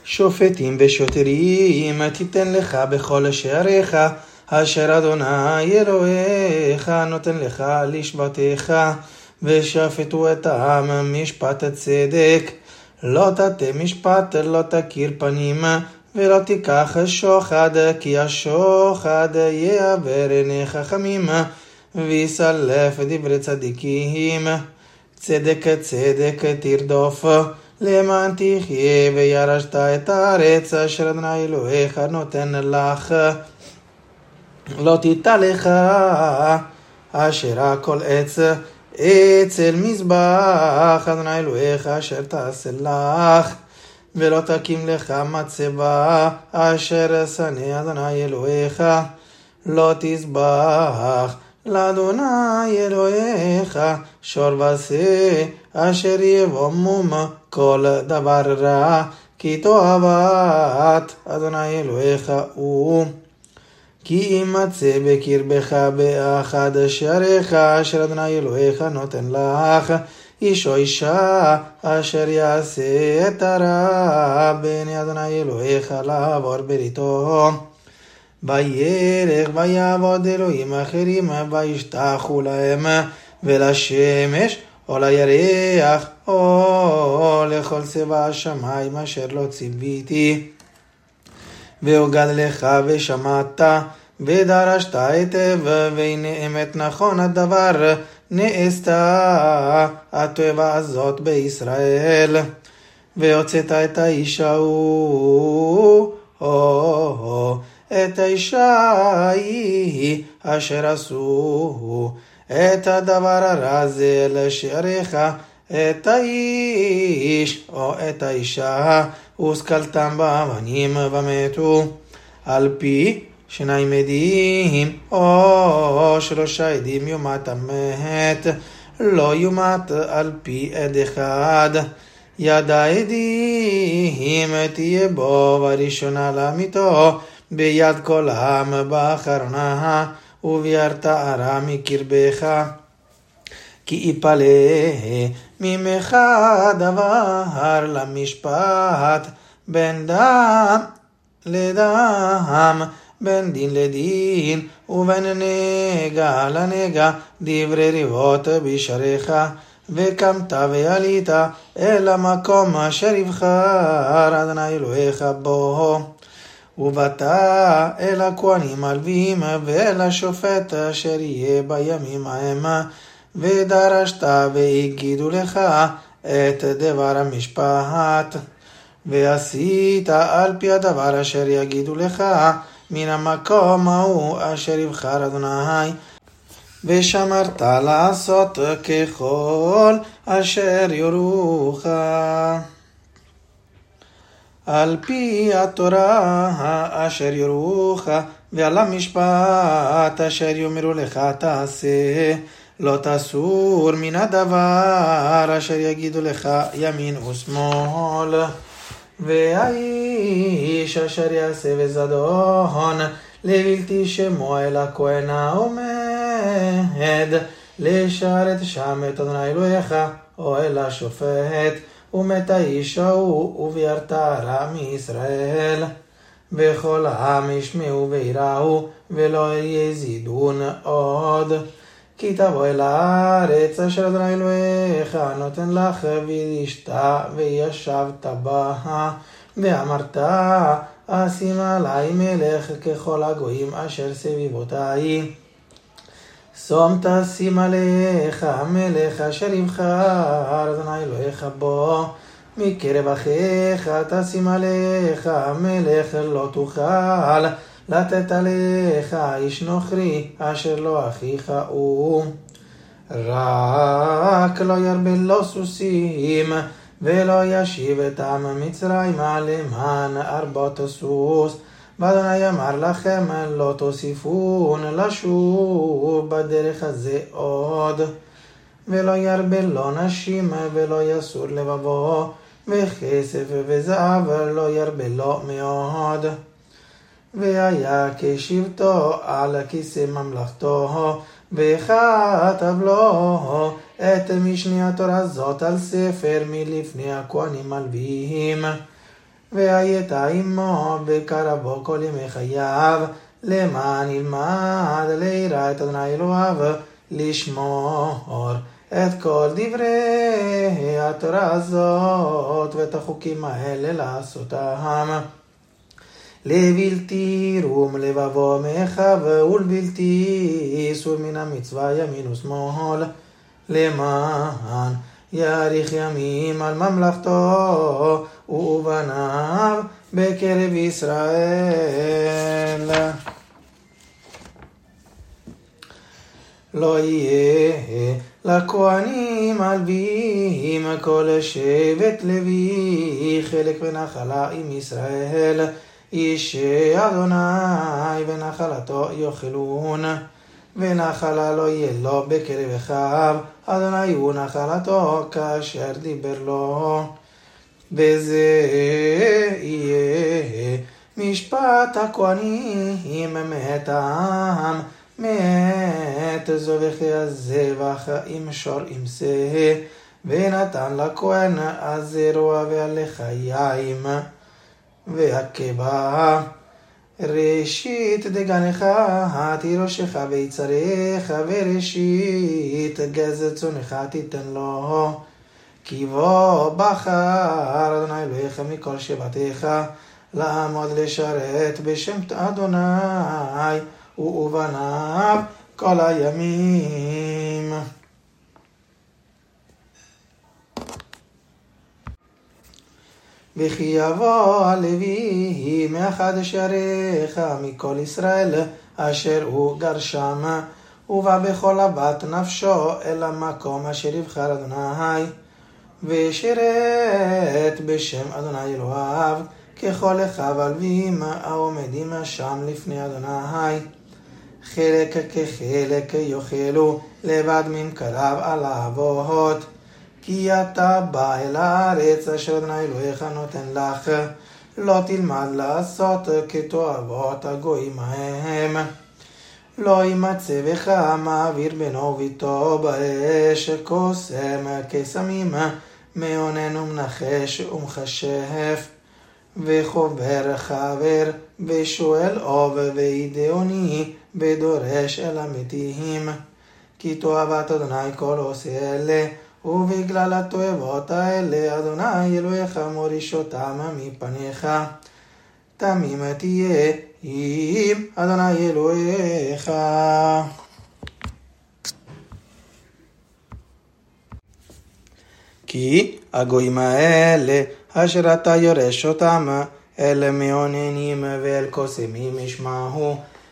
שופטים ושוטרים תיתן לך בכל שעריך, אשר אדוני אלוהיך נותן לך לשבטיך, ושפטו את העם משפט צדק. לא תטה משפט, לא תכיר פנים, ולא תיקח שוחד, כי השוחד יעבר עיני חכמים, ויסלף דברי צדיקים. צדק צדק תרדוף, למען תחיה וירשת את הארץ אשר אדוני אלוהיך נותן לך. לא תיטע לך אשר כל עץ אצל מזבח אדוני אלוהיך אשר תעשה לך, ולא תקים לך מצבה אשר שנא אדוני אלוהיך. לא תזבח לאדוני אלוהיך שור ושה אשר יבומם כל דבר רע, כי תועבת אדוני אלוהיך הוא. כי ימצא בקרבך באחד שעריך אשר אדוני אלוהיך נותן לך, איש או אישה אשר יעשה את הרע בעיני אדוני אלוהיך לעבור בריתו, וילך ויעבוד אלוהים אחרים וישתחו להם ולשמש או לירח או לכל צבא השמיים אשר לא ציוויתי. והוגד לך ושמעת ודרשת היטב, והנה אמת נכון הדבר נעשתה התועבה הזאת בישראל. והוצאת את האישה ההוא את האישה ההיא אשר עשו את הדבר הרע הזה לשעריך, את האיש או את האישה וסקלתם באבנים ומתו. על פי שניים עדים או 3 עדים יומת המת, לא יומת על פי עד אחד. יד העדים תהיה בו בראשונה למיתו, ביד כל העם באחרונה, וביארת הרע מקרבך. כי יפלה ממך דבר למשפט, בין דם לדם, בין דין לדין, ובין נגע לנגע, דברי ריבות בשעריך. וקמת ועלית אל המקום אשר יבחר אדוני אלוהיך בו, ובאת אל הכהנים הלוויים ואל השופט אשר יהיה בימים ההם, ודרשת והגידו לך את דבר המשפט, ועשית על פי הדבר אשר יגידו לך מן המקום ההוא אשר יבחר אדוני, ושמרת לעשות ככל אשר יורוך. על פי התורה אשר יורוך ועל המשפט אשר יאמרו לך תעשה, לא תסור מן הדבר אשר יגידו לך ימין ושמאל. והאיש אשר יעשה בזדון לבלתי שמו אל הכהן העומד לשרת שם את אדוני אלוהיך, או אל השופט, ומת האיש ההוא וביארת הרע מישראל. וכל העם ישמעו ויראו ולא יזידון עוד. כי תבוא אל הארץ אשר אדוני אלוהיך נותן לך וישת וישבת בה, ואמרת אשים עלי מלך ככל הגויים אשר סביבותי. שום תשים עליך מלך אשר יבחר אדוני אלוהיך בו, מקרב אחיך תשים עליך מלך, לא תוכל לתת עליך איש נוכרי אשר לא אחיך הוא. רק לא ירבה לו סוסים ולא ישיב את עם מצרימה למען 4 סוס. ואדוני אמר לכם לא תוסיפון לשוב בדרך הזה עוד. ולא ירבה לו נשים ולא יסור לבבו, וכסף וזהב לא ירבה לו מאוד. והיה כשבתו על כיסא ממלכתו, וכתב לו את משנה התורה הזאת על ספר מלפני הכהנים הלוויים. והיית עמו בקרבו כל ימי חייו, למען ילמד ליראה את אדוני אלוהיו, לשמור את כל דברי התורה הזאת ואת החוקים האלה לעשותם. לבלתי רום לבבו מאחיו ולבלתי סור מן המצווה ימין ושמאל, למען יאריך ימים על ממלכתו ובניו בקרב ישראל. לא יהיה לכהנים הלוויים כל שבט לוי חלק ונחלה עם ישראל, אישי אדוני ונחלתו יאכלון, ונחלה לא יהיה לו בקרב אחיו, אדוני הוא נחלתו כאשר דיבר לו. וזה יהיה משפט הכהנים מאת העם, מאת זובחי הזבח עם שור עם שא, ונתן לכהן הזרוע והלחיים והקבה. ראשית דגנך תירושך ויצריך, וראשית גז צונך תיתן לו, כי בו בחר אדוני אלוהיך מכל שבטיך לעמוד לשרת בשם אדוני ובניו כל הימים. וכי יבוא הלוי מאחד שעריך מכל ישראל אשר הוא גרשם, ובא בכל הבת נפשו אל המקום אשר יבחר אדוני, ושירת בשם אדוני אלוהיו ככל אחיו הלוויים העומדים שם לפני אדוני. חלק כחלק יאכלו לבד ממקרב על האבות, כי אתה בא אל הארץ אשר אדוני אלוהיך נותן לך, לא תלמד לעשות כתועבות הגויים ההם. לא ימצא בך מעביר בנו וביתו באש, קוסם קסמים מאונן ומנחש ומכשף, וחובר חבר ושואל אוב וידעוני ודורש אל המתים. כי תועבת אדוני כל עושה אלה, ובגלל התועבות האלה אדוני אלוהיך מוריש אותם מפניך. תמים תהיה עם אדוני אלוהיך. כי הגויים האלה אשר אתה יורש אותם, אלה מאוננים ואל קוסמים ישמעו,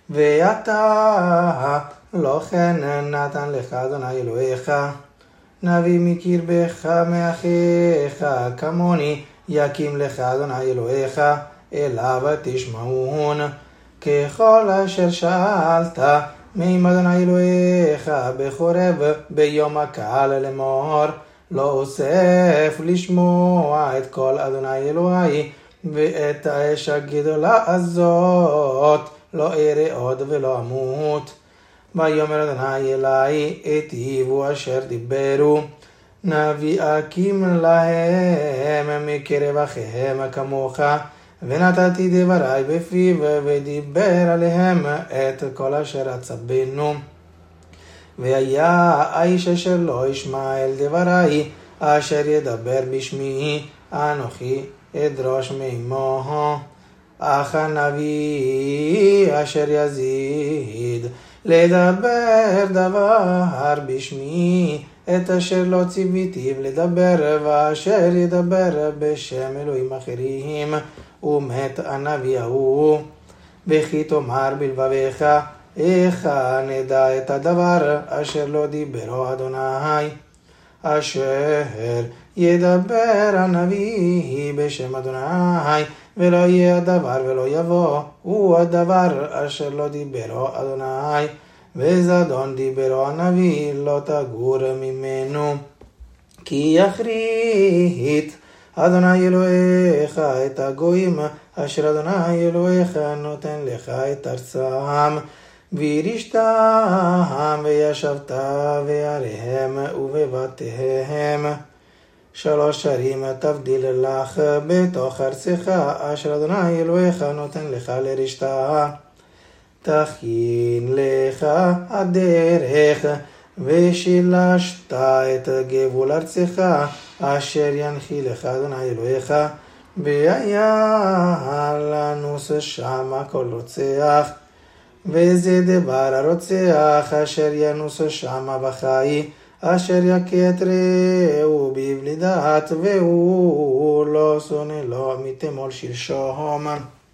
ואתה לא כן נתן לך אדוני אלוהיך. נביא מקרבך מאחיך כמוני יקים לך אדוני אלוהיך, אליו תשמעון. ככל אשר שאלת מעם אדוני אלוהיך בחורב ביום הקהל לאמור, לא אוסף לשמוע את כל אדוני אלוהי, ואת האש הגדולה הזאת לא אראה עוד ולא אמות. ויאמר אדוני אלי היטיבו אשר דיברו, נביא אקים להם מקרב אחיהם כמוך, ונתתי דברי בפיו ודיבר עליהם את כל אשר אצווינו. והיה האיש אשר לא ישמע אל דברי אשר ידבר בשמי, אנוכי אדרוש מעמו. אך הנביא אשר יזיד לדבר דבר בשמי, את אשר לא ציוויתיו לדבר, ואשר ידבר בשם אלוהים אחרים, ומת הנביא ההוא. וכי תאמר בלבביך, איך נדע את הדבר אשר לא דיברו אדוני? אשר ידבר הנביא בשם אדוני, ולא יהיה הדבר ולא יבוא, הוא הדבר אשר לא דיברו אדוני, וזדון דיברו הנביא לא תגור ממנו. כי יכרית אדוני אלוהיך את הגויים אשר אדוני אלוהיך נותן לך את ארצם, וירישתם וישבת בעריהם ובבתיהם. 3 שנים תבדיל לך בתוך ארצך, אשר אדוני אלוהיך נותן לך לרשתה. תכין לך הדרך, ושילשת את גבול ארצך, אשר ינחילך אדוני אלוהיך, והיה לנוס שמה כל רוצח, וזה דבר הרוצח אשר ינוס שמה בחי, אשר יכה את רעהו בבלי דעת, והוא לא שונא לו מתמול שלשום.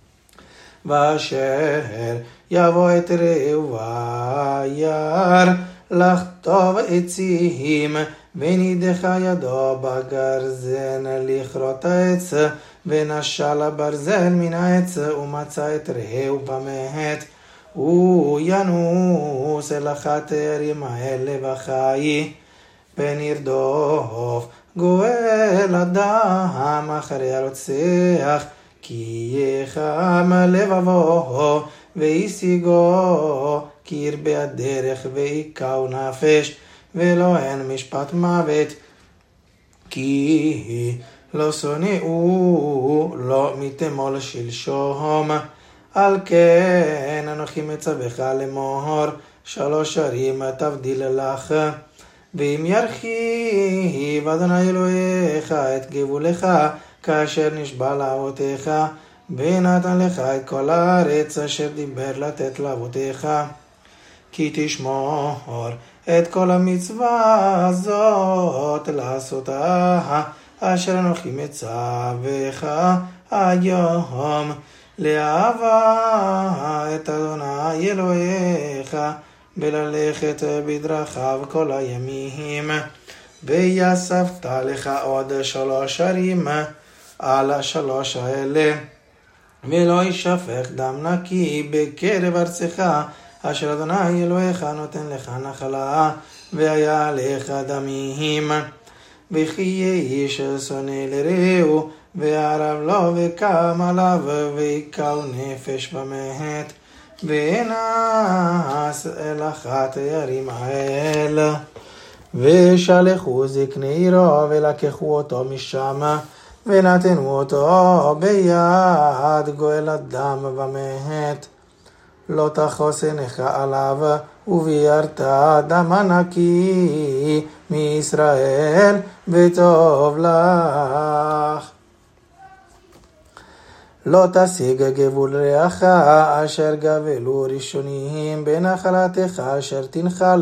ואשר יבוא את רעהו וירא לחטוב עצים, ונידחה ידו בגרזן לכרות העץ, ונשל הברזל מן העץ, ומצא את רעהו במת. הוא ינוס אל אחת הערים האלה וחי, פן ירדוף גואל אדם אחרי הרוצח, כי יחם לבבו וישיגו, כי ירבה הדרך ויקהו נפש, ולא אין משפט מוות, כי לא שונאו לא מתמול שלשום. על כן אנוכי מצווך לאמור, 3 שנים תבדיל לך, ואם ירחיב אדוני אלוהיך את גבולך, כאשר נשבע לאבותיך, ונתן לך את כל הארץ אשר דיבר לתת לאבותיך, כי תשמור את כל המצווה הזאת לעשותה, אשר אנוכי מצווך היום, לאהבה את אדוני אלוהיך, וללכת בדרכיו כל הימים. ויספת לך עוד 3 שנים על 3 האלה, ולא ישפך דם נקי בקרב ארצך, אשר אדוני אלוהיך נותן לך נחלה, והיה לך דמים. וכי יהיה איש שונא לרעהו, וערב לו וקם עליו, ויקהו נפש במת, ונס אל אחת הערים האלה, ושלחו זקני עירו, ולקחו אותו משם, ונתנו אותו ביד גואל אדם במת. לא תחוס עיניך עליו, וביארת דם נקי מישראל, וטוב לך. לא תשיג גבול רעך אשר גבלו ראשונים בנחלתך, אשר תנחל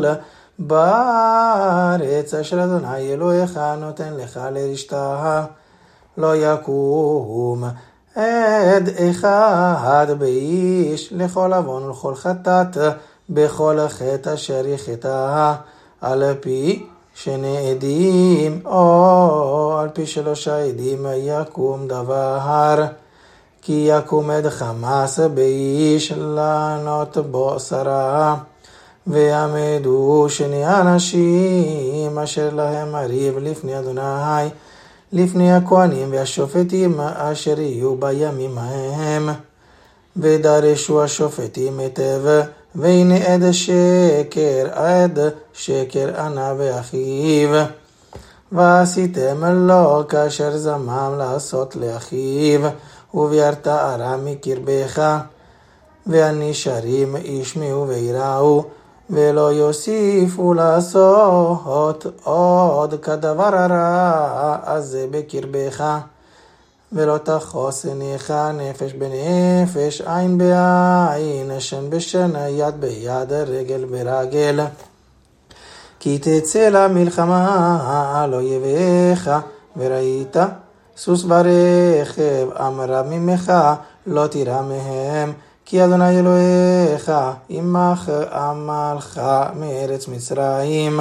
בארץ אשר אדוני אלוהיך נותן לך לרשתה. לא יקום עד אחד באיש לכל עוון ולכל חטאת, בכל חטא אשר יחטא, על פי 2 עדים או על פי 3 עדים יקום דבר. כי יקום עד חמאס באיש לענות בו שרה, ויעמדו 2 אנשים אשר להם הריב לפני אדוני, לפני הכהנים והשופטים אשר יהיו בימים ההם. ודרשו השופטים היטב, והנה עד שקר, עד שקר ענה באחיו, ועשיתם לו כאשר זמם לעשות לאחיו, וביארת ארם מקרבך, והנשארים ישמעו ויראו, ולא יוסיפו לעשות עוד כדבר הרע הזה בקרבך. ולא תחוס עיניך נפש בנפש, עין בעין, שן בשן, יד ביד, רגל ברגל. כי תצא למלחמה על אויביך, וראית סוס ורכב אמרה ממך, לא תירא מהם, כי אדוני אלוהיך עמך עמלך מארץ מצרים.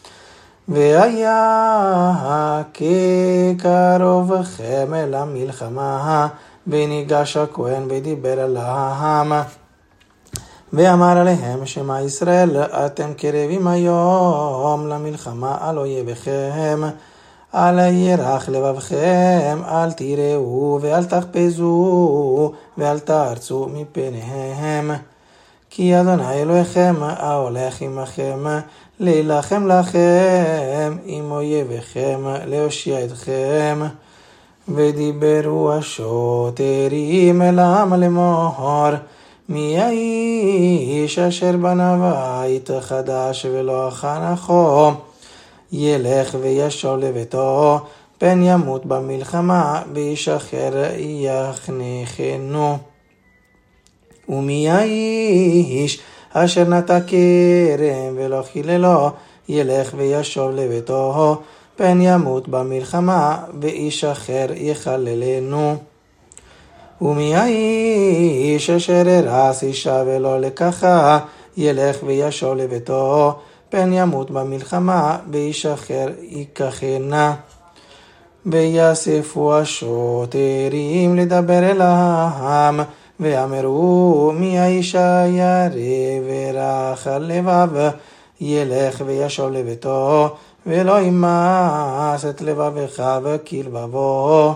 והיה כקרובכם אל המלחמה, וניגש הכהן ודיבר אל העם, ואמר עליהם, שמע ישראל, אתם קרבים היום למלחמה על אויביכם, אל ירח לבבכם, אל תיראו ואל תחפזו ואל תארצו מפניהם, כי אדוני אלוהיכם ההולך עמכם להילחם לכם עם אויביכם, להושיע אתכם. ודיברו השוטרים אל העם לאמור, מי האיש אשר בנה בית חדש ולא חנכו, ילך וישוב לביתו, פן ימות במלחמה, ואיש אחר יחנכנו. ומי האיש אשר נטע כרם ולא חיללו, ילך וישוב לביתו, פן ימות במלחמה, ואיש אחר יחללנו. ומי האיש אשר הרס אישה ולא לקחה, ילך וישוב לביתו, פן ימות במלחמה, ואיש אחר ייקחנה. ויאספו השוטרים לדבר אל העם, ואמרו, מי האיש הירא ורך הלבב, ילך וישוב לביתו, ולא ימאס את לבבך וכלבבו.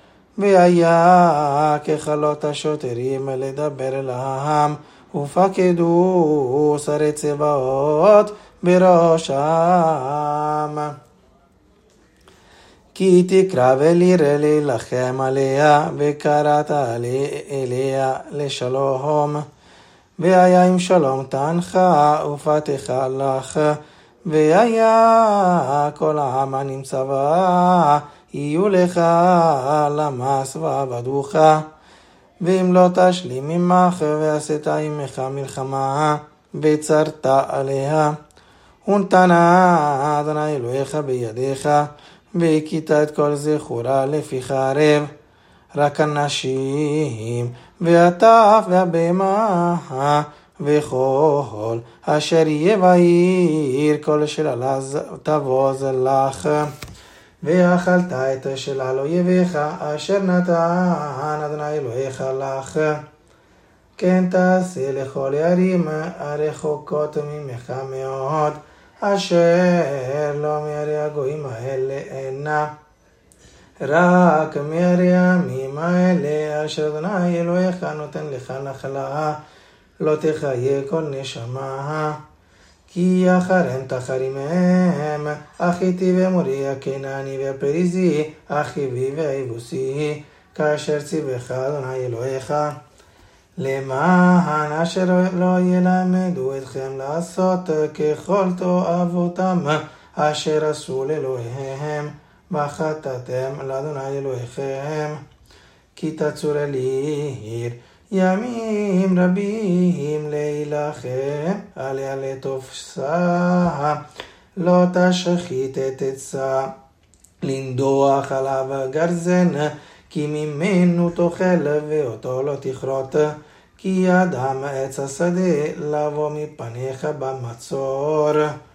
והיה ככלות השוטרים לדבר אל העם, ופקדו שרי צבאות בראשם. כי תקרא ולירא להילחם עליה, וקראת אליה לשלום. והיה אם שלום תענך ופתחה לך, והיה כל העם הנמצא בה, יהיו לך למס ועבדוך. ואם לא תשלים עמך ועשית עמך מלחמה, וצרת עליה, ונתנה אדוני אלוהיך בידיך, והכית את כל זכורה לפי חרב, רק הנשים והטף והבהמה וכל אשר יהיה בעיר, כל שלל תבוז לך. ואכלת את שלל אויביך אשר נתן אדוני אלוהיך לך. כן תעשה לכל הערים הרחוקות ממך מאוד, אשר לא מערי הגויים האלה אינה, רק מערי העמים האלה אשר אדוני אלוהיך נותן לך נחלה, לא תחיה כל נשמה. כי אחריהם תחרימם, החיתי ומורי הקנעני והפריזי, החיבי והיבוסי, כאשר ציווך אדוני אלוהיך. למען אשר לא ילמדו אתכם לעשות ככל תועבותם אשר עשו לאלוהיהם, וחטאתם לאדוני אלוהיכם. כי תצור אל עיר ימים רבים להילחם עליה לתופסה, לא תשחית את עצה לנדוח עליו גרזן, כי ממנו תאכל ואותו לא תכרות. כי אדם עץ השדה לבוא מפניך במצור,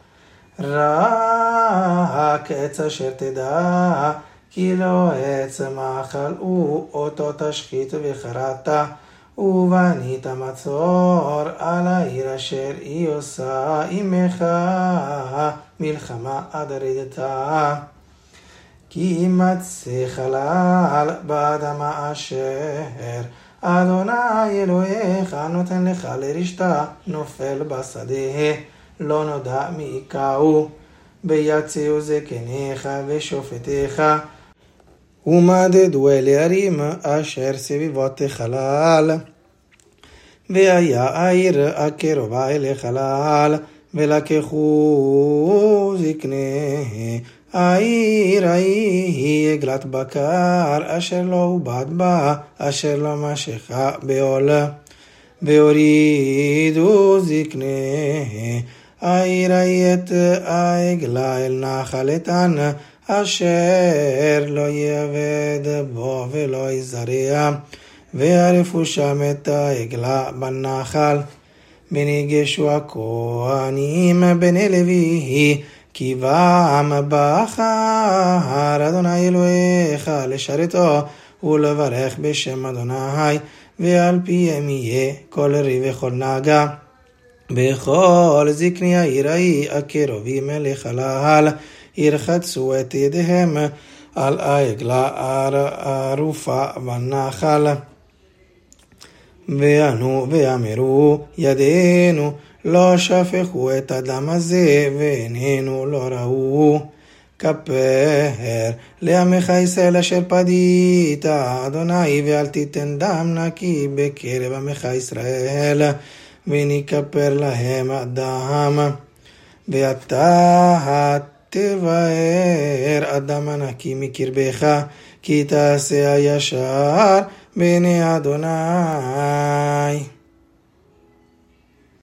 רק עץ אשר תדע כי לא עץ מאכל אותו תשחית וחרעת, ובנית מצור על העיר אשר היא עושה עמך מלחמה עד רדתה. כי ימצא חלל באדמה אשר אדוני אלוהיך נותן לך לרשתה, נופל בשדה, לא נודע מי יכהו. ויצאו זקניך ושופטיך, ומדדו אל הערים אשר סביבות חלל. והיה העיר הקרובה אל חלל, ולקחו זקני העיר ההיא עגלת בקר אשר לא עובד בה, אשר לא משכה בעול. והורידו זקני העיר ההיא את העגלה אל נחל איתן, אשר לא יעבד בו ולא יזרע, וערפו שם את העגלה בנחל. וניגשו הכהנים בני לוי, כי בם בחר אדוני אלוהיך לשרתו ולברך בשם אדוני, ועל פיהם יהיה כל רי וכל נגע. בכל זקני העיר ההיא הקרובים אל החלל ירחצו את ידיהם על העגלה הערופה בנחל. וענו ואמרו ידינו לא שפכו את הדם הזה, ועינינו לא ראו. כפר לעמך ישראל אשר פדית, אדוני, ואל תיתן דם נקי בקרב עמך ישראל, ונכפר להם הדם. ואתה תבער אדם הנקי מקרבך, כי תעשה הישר בעיני אדוני.